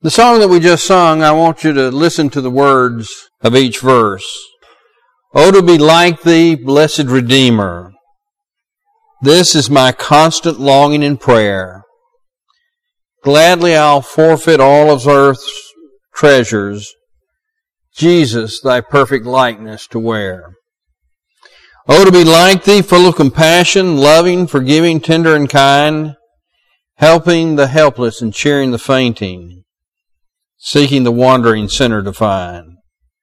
The song that we just sung, I want you to listen to the words of each verse. Oh, to be like Thee, blessed Redeemer. This is my constant longing and prayer. Gladly I'll forfeit all of earth's treasures, Jesus, Thy perfect likeness to wear. Oh, to be like Thee, full of compassion, loving, forgiving, tender, and kind, helping the helpless and cheering the fainting, seeking the wandering sinner to find.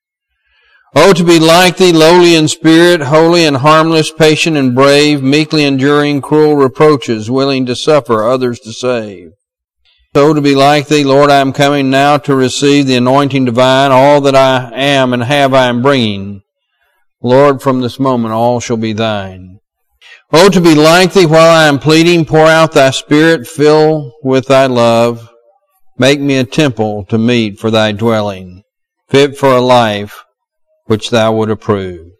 Oh, to be like Thee, lowly in spirit, holy and harmless, patient and brave, meekly enduring cruel reproaches, willing to suffer, others to save. So to be like Thee, Lord, I am coming now to receive the anointing divine. All that I am and have I am bringing. Lord, from this moment all shall be Thine. Oh, to be like Thee while I am pleading, pour out Thy Spirit, fill with Thy love. Make me a temple to meet for Thy dwelling, fit for a life which Thou would approve.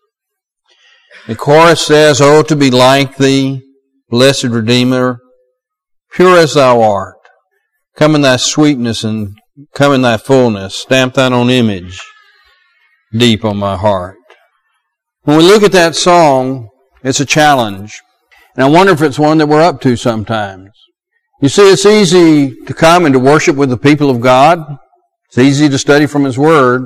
The chorus says, oh, to be like Thee, blessed Redeemer, pure as Thou art. Come in Thy sweetness and come in Thy fullness. Stamp Thine own image deep on my heart. When we look at that song, it's a challenge. And I wonder if it's one that we're up to sometimes. You see, it's easy to come and to worship with the people of God. It's easy to study from His Word.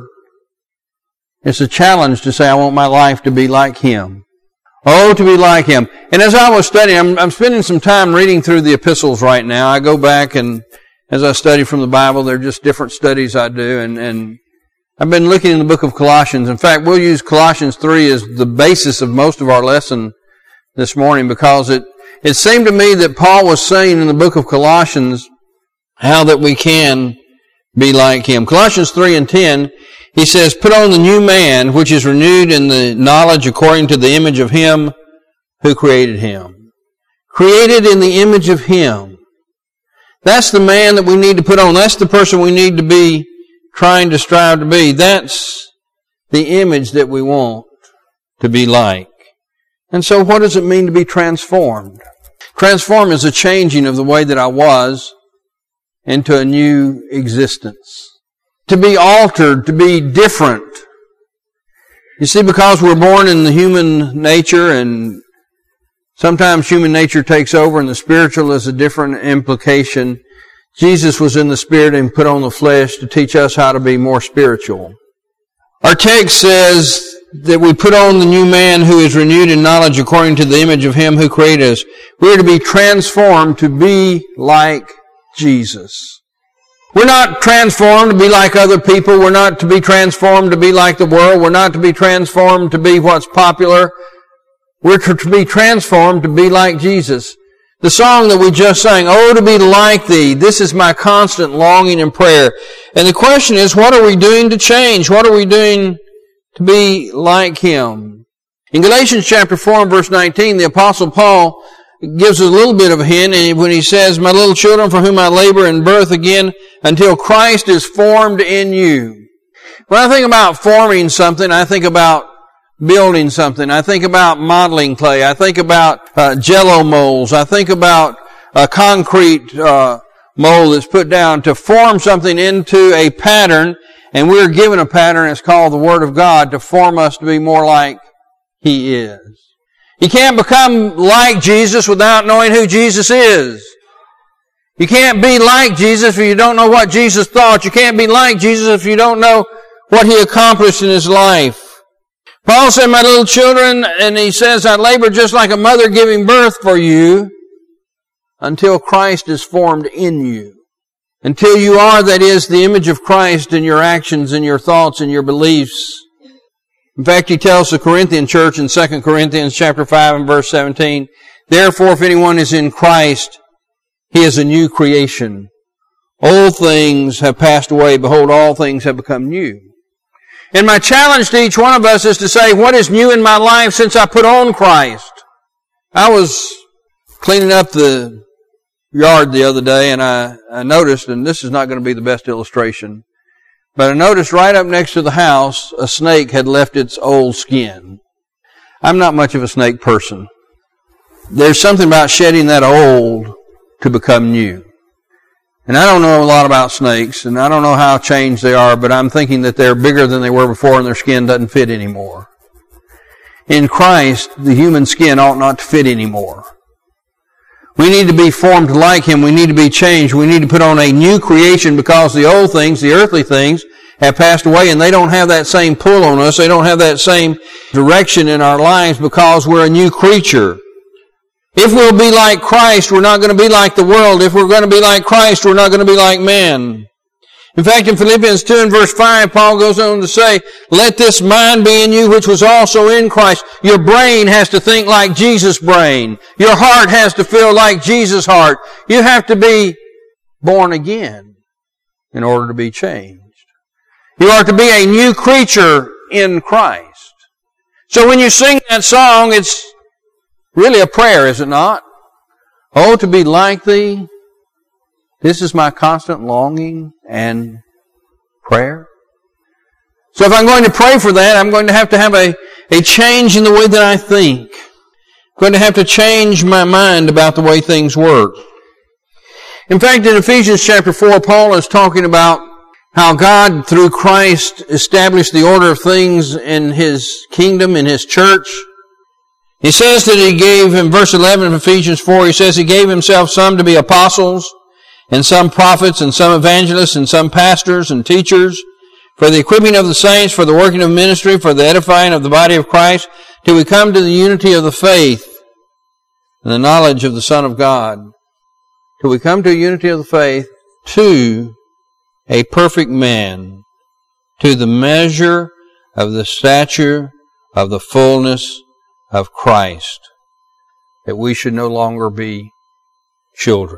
It's a challenge to say, I want my life to be like Him. Oh, to be like Him. And as I was studying, I'm spending some time reading through the epistles right now. I go back and as I study from the Bible, they're just different studies I do. And I've been looking in the book of Colossians. In fact, we'll use Colossians 3 as the basis of most of our lesson this morning because it seemed to me that Paul was saying in the book of Colossians how that we can be like Him. Colossians 3:10, he says, put on the new man, which is renewed in the knowledge according to the image of Him who created him. Created in the image of Him. That's the man that we need to put on. That's the person we need to be trying to strive to be. That's the image that we want to be like. And so what does it mean to be transformed? Transform is a changing of the way that I was into a new existence. To be altered, to be different. You see, because we're born in the human nature and sometimes human nature takes over and the spiritual is a different implication. Jesus was in the Spirit and put on the flesh to teach us how to be more spiritual. Our text says that we put on the new man who is renewed in knowledge according to the image of Him who created us. We are to be transformed to be like Jesus. We're not transformed to be like other people. We're not to be transformed to be like the world. We're not to be transformed to be what's popular. We're to be transformed to be like Jesus. The song that we just sang, oh, to be like Thee, this is my constant longing and prayer. And the question is, what are we doing to change? What are we doing to be like Him? In Galatians chapter 4 and verse 19, the Apostle Paul gives us a little bit of a hint when he says, my little children for whom I labor in birth again until Christ is formed in you. When I think about forming something, I think about building something. I think about modeling clay. I think about Jell-O molds. I think about a concrete mold that's put down to form something into a pattern. And we're given a pattern, it's called the Word of God, to form us to be more like He is. You can't become like Jesus without knowing who Jesus is. You can't be like Jesus if you don't know what Jesus thought. You can't be like Jesus if you don't know what He accomplished in His life. Paul said, my little children, and he says, I labor just like a mother giving birth for you until Christ is formed in you. Until you are, that is, the image of Christ in your actions, in your thoughts, in your beliefs. In fact, he tells the Corinthian church in 2 Corinthians chapter 5 and verse 17, therefore, if anyone is in Christ, he is a new creation. Old things have passed away. Behold, all things have become new. And my challenge to each one of us is to say, what is new in my life since I put on Christ? I was cleaning up the yard the other day and I noticed, and this is not going to be the best illustration, but I noticed right up next to the house, a snake had left its old skin. I'm not much of a snake person. There's something about shedding that old to become new. And I don't know a lot about snakes, and I don't know how changed they are, but I'm thinking that they're bigger than they were before and their skin doesn't fit anymore. In Christ, the human skin ought not to fit anymore. We need to be formed like Him. We need to be changed. We need to put on a new creation because the old things, the earthly things, have passed away and they don't have that same pull on us. They don't have that same direction in our lives because we're a new creature. If we'll be like Christ, we're not going to be like the world. If we're going to be like Christ, we're not going to be like men. In fact, in Philippians 2 and verse 5, Paul goes on to say, let this mind be in you which was also in Christ. Your brain has to think like Jesus' brain. Your heart has to feel like Jesus' heart. You have to be born again in order to be changed. You are to be a new creature in Christ. So when you sing that song, it's really a prayer, is it not? Oh, to be like Thee. This is my constant longing and prayer. So if I'm going to pray for that, I'm going to have a change in the way that I think. I'm going to have to change my mind about the way things work. In fact, in Ephesians chapter 4, Paul is talking about how God, through Christ, established the order of things in His kingdom, in His church. He says that He gave, in verse 11 of Ephesians 4, He says He gave Himself some to be apostles, and some prophets, and some evangelists, and some pastors and teachers, for the equipping of the saints, for the working of ministry, for the edifying of the body of Christ, till we come to the unity of the faith and the knowledge of the Son of God. Till we come to a unity of the faith, to a perfect man, to the measure of the stature of the fullness of Christ, that we should no longer be children.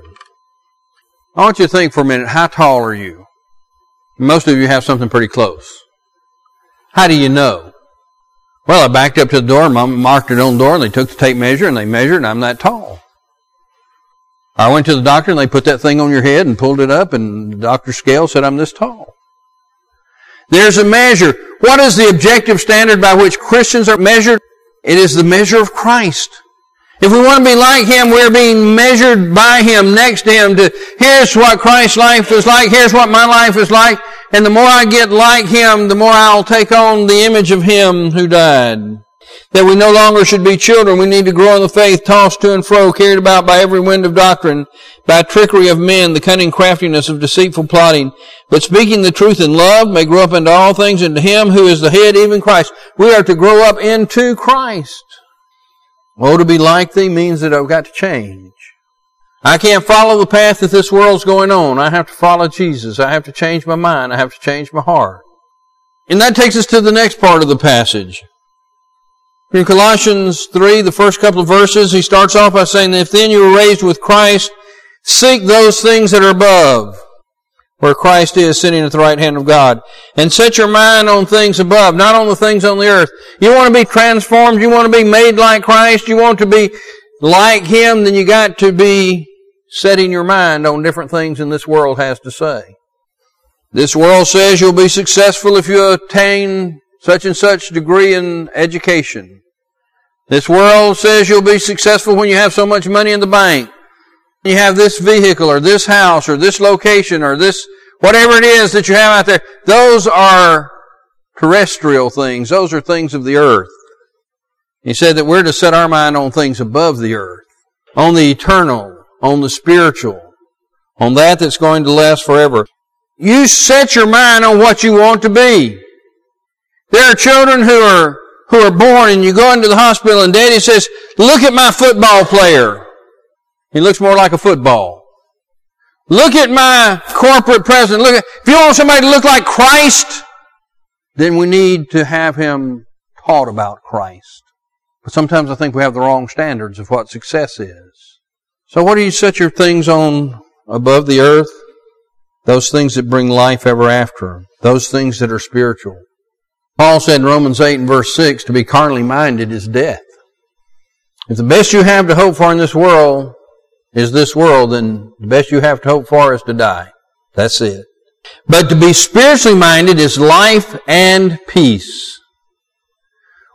I want you to think for a minute, how tall are you? Most of you have something pretty close. How do you know? Well, I backed up to the door, and Mom marked it on the door, and they took the tape measure, and they measured, and I'm that tall. I went to the doctor, and they put that thing on your head and pulled it up, and the doctor's scale said I'm this tall. There's a measure. What is the objective standard by which Christians are measured? It is the measure of Christ. If we want to be like Him, we're being measured by Him, next to Him, here's what Christ's life is like, here's what my life is like, and the more I get like Him, the more I'll take on the image of Him who died. That we no longer should be children. We need to grow in the faith, tossed to and fro, carried about by every wind of doctrine, by trickery of men, the cunning craftiness of deceitful plotting. But speaking the truth in love, may grow up into all things into Him who is the head, even Christ. We are to grow up into Christ. Oh, to be like Thee means that I've got to change. I can't follow the path that this world's going on. I have to follow Jesus. I have to change my mind. I have to change my heart. And that takes us to the next part of the passage. In Colossians 3, the first couple of verses, he starts off by saying, if then you were raised with Christ, seek those things that are above, where Christ is sitting at the right hand of God. And set your mind on things above, not on the things on the earth. You want to be transformed, you want to be made like Christ, you want to be like Him, then you got to be setting your mind on different things than this world has to say. This world says you'll be successful if you attain such and such degree in education. This world says you'll be successful when you have so much money in the bank. You have this vehicle or this house or this location or this, whatever it is that you have out there. Those are terrestrial things. Those are things of the earth. He said that we're to set our mind on things above the earth, on the eternal, on the spiritual, on that that's going to last forever. You set your mind on what you want to be. There are children who are born and you go into the hospital and Daddy says, look at my football player. He looks more like a football. Look at my corporate president. If you want somebody to look like Christ, then we need to have him taught about Christ. But sometimes I think we have the wrong standards of what success is. So what do you set your things on above the earth? Those things that bring life ever after. Those things that are spiritual. Paul said in Romans 8 and verse 6, to be carnally minded is death. If the best you have to hope for in this world is this world, then the best you have to hope for is to die. That's it. But to be spiritually minded is life and peace.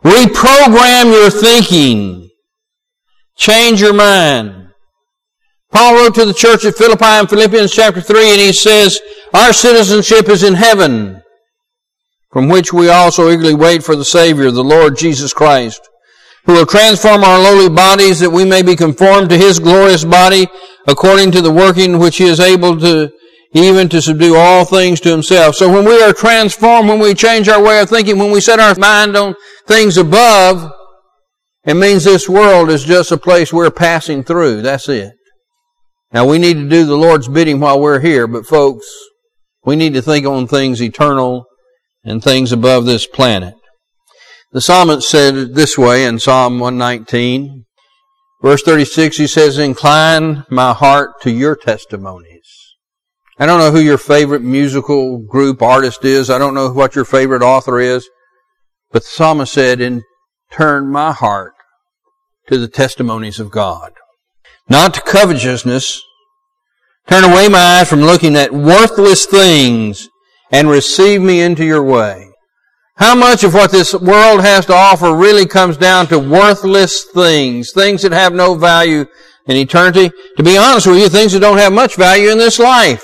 Reprogram your thinking. Change your mind. Paul wrote to the church at Philippi in Philippians chapter 3, and he says, our citizenship is in heaven, from which we also eagerly wait for the Savior, the Lord Jesus Christ, who will transform our lowly bodies that we may be conformed to His glorious body, according to the working which He is able to even to subdue all things to Himself. So when we are transformed, when we change our way of thinking, when we set our mind on things above, it means this world is just a place we're passing through. That's it. Now we need to do the Lord's bidding while we're here, but folks, we need to think on things eternal and things above this planet. The psalmist said it this way in Psalm 119, verse 36, he says, incline my heart to your testimonies. I don't know who your favorite musical group artist is. I don't know what your favorite author is. But the psalmist said, and turn my heart to the testimonies of God. Not to covetousness. Turn away my eyes from looking at worthless things and receive me into your way. How much of what this world has to offer really comes down to worthless things, things that have no value in eternity? To be honest with you, things that don't have much value in this life.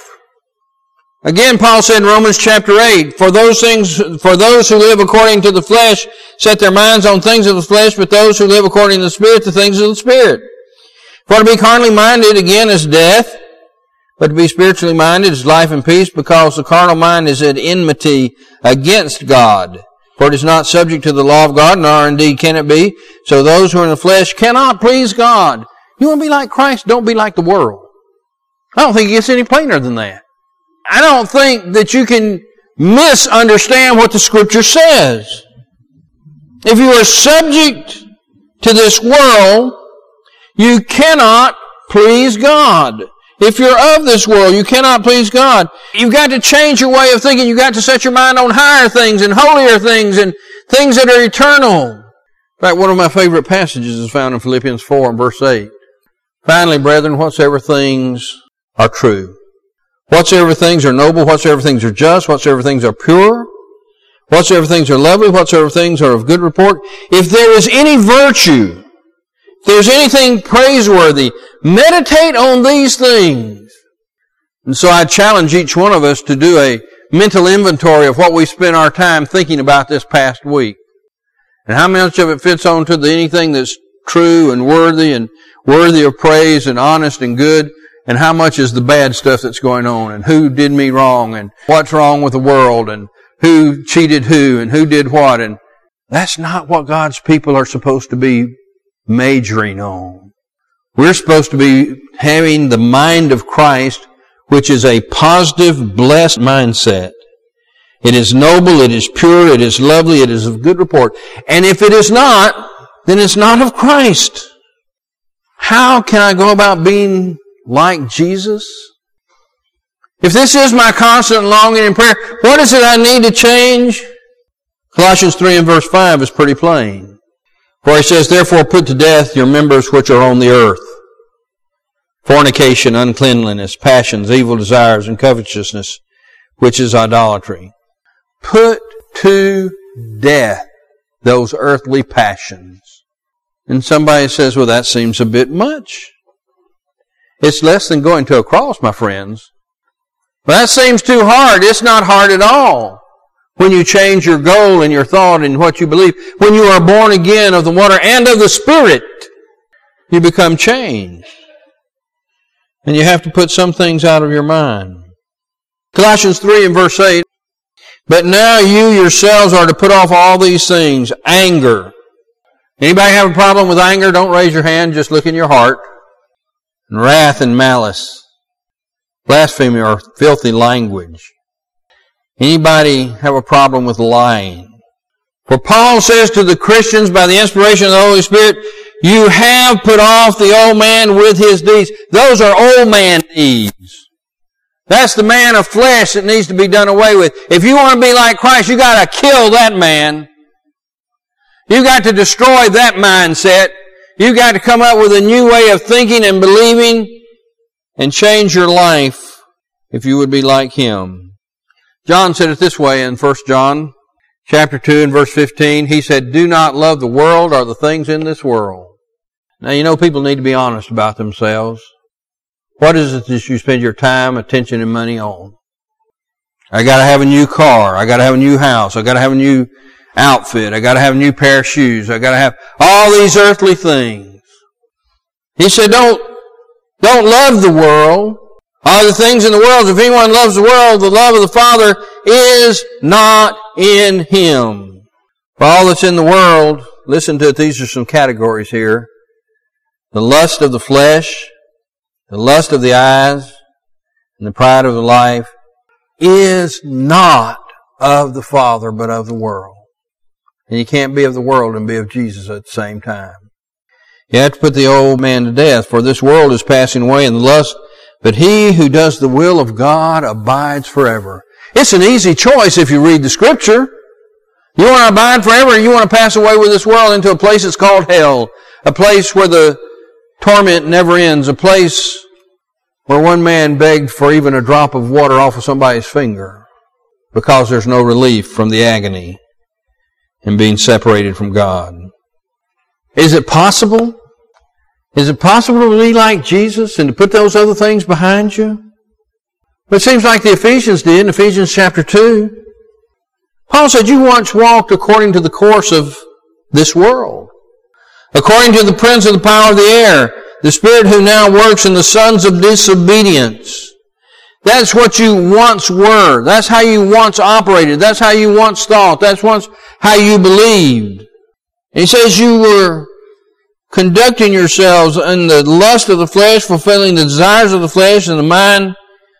Again, Paul said in Romans chapter 8, for those who live according to the flesh set their minds on things of the flesh, but those who live according to the Spirit, the things of the Spirit. For to be carnally minded, again, is death, but to be spiritually minded is life and peace, because the carnal mind is at enmity against God. For it is not subject to the law of God, nor indeed can it be. So those who are in the flesh cannot please God. You want to be like Christ? Don't be like the world. I don't think it gets any plainer than that. I don't think that you can misunderstand what the Scripture says. If you are subject to this world, you cannot please God. If you're of this world, you cannot please God. You've got to change your way of thinking. You've got to set your mind on higher things and holier things and things that are eternal. In fact, one of my favorite passages is found in Philippians 4 and verse 8. Finally, brethren, whatsoever things are true, whatsoever things are noble, whatsoever things are just, whatsoever things are pure, whatsoever things are lovely, whatsoever things are of good report, if there is any virtue, if there's anything praiseworthy, meditate on these things. And so I challenge each one of us to do a mental inventory of what we spent our time thinking about this past week. And how much of it fits on to anything that's true and worthy of praise and honest and good, and how much is the bad stuff that's going on, and who did me wrong, and what's wrong with the world, and who cheated who, and who did what. And that's not what God's people are supposed to be majoring on. We're supposed to be having the mind of Christ, which is a positive, blessed mindset. It is noble, it is pure, it is lovely, it is of good report. And if it is not, then it's not of Christ. How can I go about being like Jesus? If this is my constant longing in prayer, what is it I need to change? Colossians 3 and verse 5 is pretty plain. For he says, therefore put to death your members which are on the earth. Fornication, uncleanliness, passions, evil desires, and covetousness, which is idolatry. Put to death those earthly passions. And somebody says, well, that seems a bit much. It's less than going to a cross, my friends. But that seems too hard. It's not hard at all. When you change your goal and your thought and what you believe, when you are born again of the water and of the Spirit, you become changed. And you have to put some things out of your mind. Colossians 3 and verse 8, but now you yourselves are to put off all these things. Anger. Anybody have a problem with anger? Don't raise your hand, just look in your heart. And wrath and malice. Blasphemy or filthy language. Anybody have a problem with lying? For Paul says to the Christians by the inspiration of the Holy Spirit, you have put off the old man with his deeds. Those are old man deeds. That's the man of flesh that needs to be done away with. If you want to be like Christ, you got to kill that man. You got to destroy that mindset. You got to come up with a new way of thinking and believing and change your life if you would be like him. John said it this way in 1 John chapter 2 and verse 15. He said, do not love the world or the things in this world. Now, you know, people need to be honest about themselves. What is it that you spend your time, attention, and money on? I got to have a new car. I got to have a new house. I got to have a new outfit. I got to have a new pair of shoes. I got to have all these earthly things. He said, don't love the world. All the things in the world. If anyone loves the world, the love of the Father is not in him. For all that's in the world, listen to it. These are some categories here. The lust of the flesh, the lust of the eyes, and the pride of the life is not of the Father, but of the world. And you can't be of the world and be of Jesus at the same time. You have to put the old man to death, for this world is passing away in the lust, but he who does the will of God abides forever. It's an easy choice if you read the Scripture. You want to abide forever, or you want to pass away with this world into a place that's called hell, a place where the torment never ends, a place where one man begged for even a drop of water off of somebody's finger because there's no relief from the agony in being separated from God. Is it possible? Is it possible to be like Jesus and to put those other things behind you? But it seems like the Ephesians did in Ephesians chapter 2. Paul said, you once walked according to the course of this world, according to the prince of the power of the air, the spirit who now works in the sons of disobedience. That's what you once were. That's how you once operated. That's how you once thought. That's once how you believed. And he says you were conducting yourselves in the lust of the flesh, fulfilling the desires of the flesh and the mind,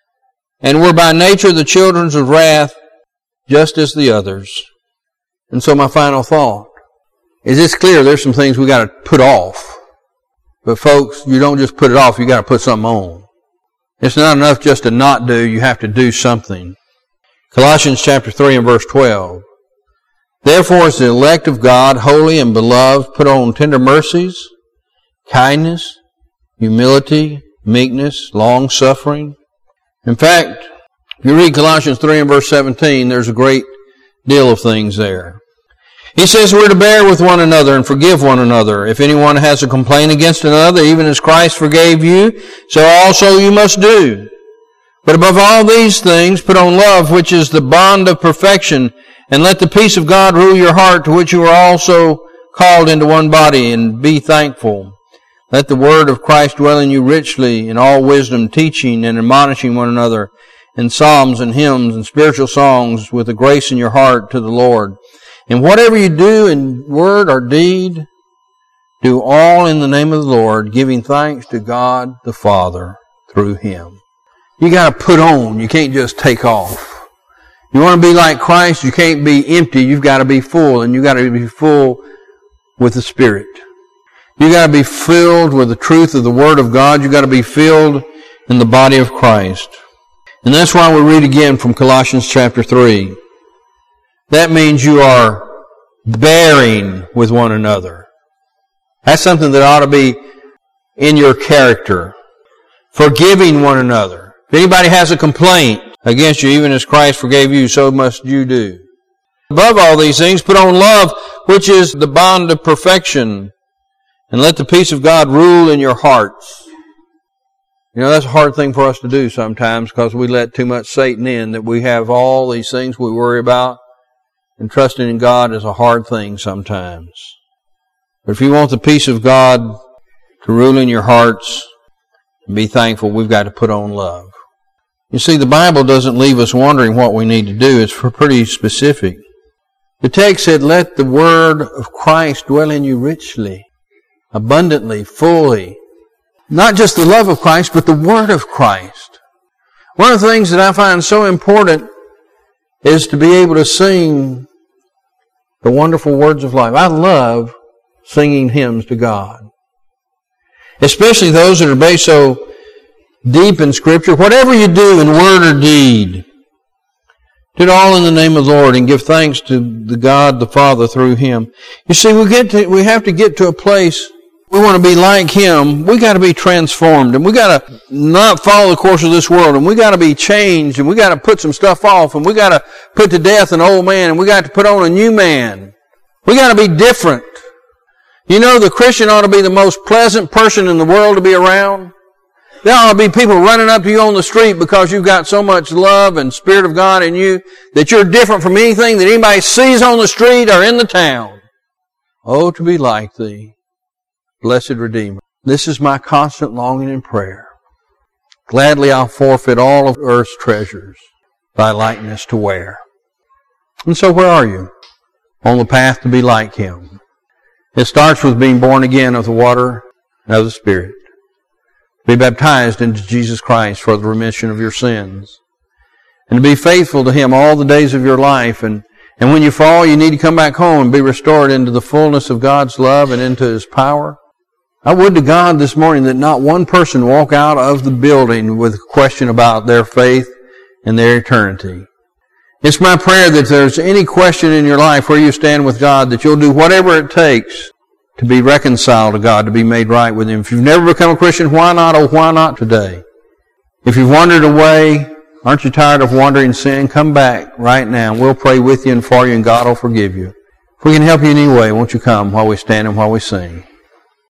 and were by nature the children of wrath, just as the others. And so my final thought is, it's clear there's some things we got to put off. But folks, you don't just put it off, you got to put something on. It's not enough just to not do, you have to do something. Colossians chapter 3 and verse 12. Therefore, as the elect of God, holy and beloved, put on tender mercies, kindness, humility, meekness, long-suffering. In fact, if you read Colossians 3 and verse 17, there's a great deal of things there. He says we're to bear with one another and forgive one another. If anyone has a complaint against another, even as Christ forgave you, so also you must do. But above all these things, put on love, which is the bond of perfection, and let the peace of God rule your heart, to which you are also called into one body, and be thankful. Let the word of Christ dwell in you richly, in all wisdom, teaching and admonishing one another, in psalms and hymns and spiritual songs, with a grace in your heart to the Lord. And whatever you do in word or deed, do all in the name of the Lord, giving thanks to God the Father through Him. You got to put on. You can't just take off. You want to be like Christ, you can't be empty. You've got to be full, and you got to be full with the Spirit. You got to be filled with the truth of the Word of God. You got to be filled in the body of Christ. And that's why we read again from Colossians chapter 3. That means you are bearing with one another. That's something that ought to be in your character. Forgiving one another. If anybody has a complaint against you, even as Christ forgave you, so must you do. Above all these things, put on love, which is the bond of perfection, and let the peace of God rule in your hearts. You know, that's a hard thing for us to do sometimes, because we let too much Satan in, that we have all these things we worry about, and trusting in God is a hard thing sometimes. But if you want the peace of God to rule in your hearts and be thankful, we've got to put on love. You see, the Bible doesn't leave us wondering what we need to do. It's pretty specific. The text said, let the word of Christ dwell in you richly, abundantly, fully. Not just the love of Christ, but the word of Christ. One of the things that I find so important is to be able to sing the wonderful words of life. I love singing hymns to God. Especially those that are based so deep in Scripture. Whatever you do in word or deed, do it all in the name of the Lord and give thanks to the God the Father through Him. You see, we have to get to a place, we want to be like Him. We got to be transformed, and we got to not follow the course of this world, and we got to be changed, and we got to put some stuff off, and we got to put to death an old man, and we got to put on a new man. We got to be different. You know, the Christian ought to be the most pleasant person in the world to be around. There ought to be people running up to you on the street because you've got so much love and Spirit of God in you that you're different from anything that anybody sees on the street or in the town. Oh, to be like Thee, blessed Redeemer. This is my constant longing and prayer. Gladly I'll forfeit all of earth's treasures, Thy likeness to wear. And so where are you? On the path to be like Him. It starts with being born again of the water and of the Spirit. Be baptized into Jesus Christ for the remission of your sins. And to be faithful to Him all the days of your life. And when you fall, you need to come back home and be restored into the fullness of God's love and into His power. I would to God this morning that not one person walk out of the building with a question about their faith and their eternity. It's my prayer that if there's any question in your life where you stand with God, that you'll do whatever it takes to be reconciled to God, to be made right with Him. If you've never become a Christian, why not? Oh, why not today? If you've wandered away, aren't you tired of wandering sin? Come back right now. We'll pray with you and for you, and God will forgive you. If we can help you in any way, won't you come while we stand and while we sing?